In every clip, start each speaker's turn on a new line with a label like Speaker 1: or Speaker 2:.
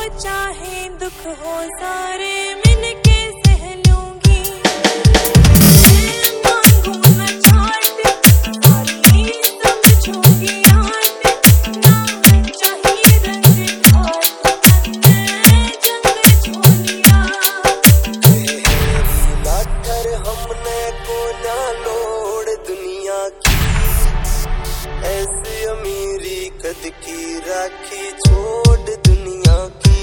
Speaker 1: चाहे दुख हो सारे मिलके सह लूंगी। मांगू न छाट सारी समझूंगी आट ना चाहिए रंग ठाट जंग झोलिया।
Speaker 2: लाकर हमने को ना लोड़ दुनिया की ऐसी अमीरी कद की राखी छोड़ दुनिया की।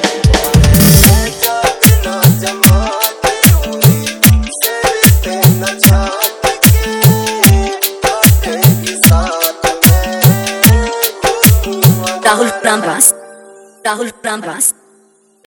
Speaker 2: ना जमात सर पे न छाट के साथ में
Speaker 3: Rahul Pramras